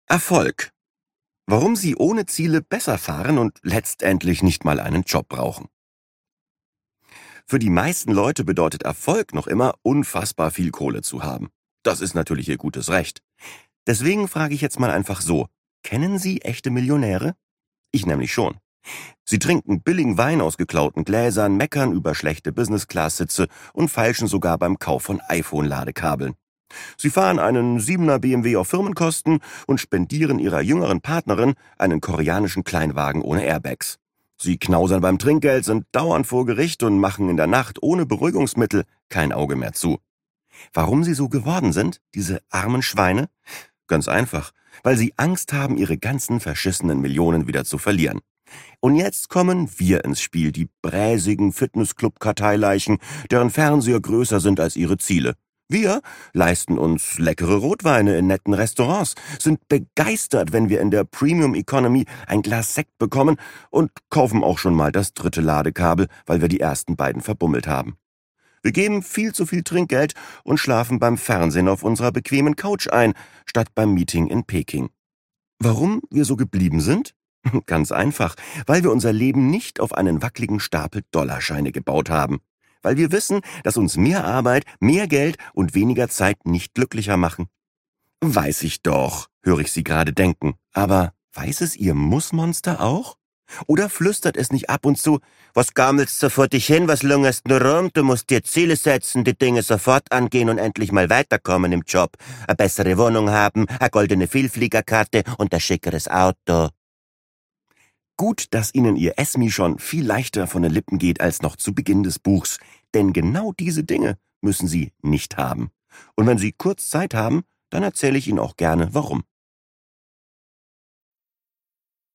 Erfolg. Warum Sie ohne Ziele besser fahren und letztendlich nicht mal einen Job brauchen. Für die meisten Leute bedeutet Erfolg noch immer, unfassbar viel Kohle zu haben. Das ist natürlich ihr gutes Recht. Deswegen frage ich jetzt mal einfach so: Kennen Sie echte Millionäre? Ich nämlich schon. Sie trinken billigen Wein aus geklauten Gläsern, meckern über schlechte Business-Class-Sitze und feilschen sogar beim Kauf von iPhone-Ladekabeln. Sie fahren einen 7er BMW auf Firmenkosten und spendieren ihrer jüngeren Partnerin einen koreanischen Kleinwagen ohne Airbags. Sie knausern beim Trinkgeld, sind dauernd vor Gericht und machen in der Nacht ohne Beruhigungsmittel kein Auge mehr zu. Warum sie so geworden sind, diese armen Schweine? Ganz einfach, weil sie Angst haben, ihre ganzen verschissenen Millionen wieder zu verlieren. Und jetzt kommen wir ins Spiel, die bräsigen Fitnessclub-Karteileichen, deren Fernseher größer sind als ihre Ziele. Wir leisten uns leckere Rotweine in netten Restaurants, sind begeistert, wenn wir in der Premium Economy ein Glas Sekt bekommen und kaufen auch schon mal das 3. Ladekabel, weil wir die ersten beiden verbummelt haben. Wir geben viel zu viel Trinkgeld und schlafen beim Fernsehen auf unserer bequemen Couch ein, statt beim Meeting in Peking. Warum wir so geblieben sind? Ganz einfach, weil wir unser Leben nicht auf einen wackeligen Stapel Dollarscheine gebaut haben. Weil wir wissen, dass uns mehr Arbeit, mehr Geld und weniger Zeit nicht glücklicher machen. Weiß ich doch, höre ich Sie gerade denken. Aber weiß es Ihr Mussmonster auch? Oder flüstert es nicht ab und zu: Was gammelst du vor dich hin, was lungerst nur rum, du musst dir Ziele setzen, die Dinge sofort angehen und endlich mal weiterkommen im Job, eine bessere Wohnung haben, eine goldene Vielfliegerkarte und ein schickeres Auto. Gut, dass Ihnen Ihr Esmi schon viel leichter von den Lippen geht als noch zu Beginn des Buchs, denn genau diese Dinge müssen Sie nicht haben. Und wenn Sie kurz Zeit haben, dann erzähle ich Ihnen auch gerne, warum.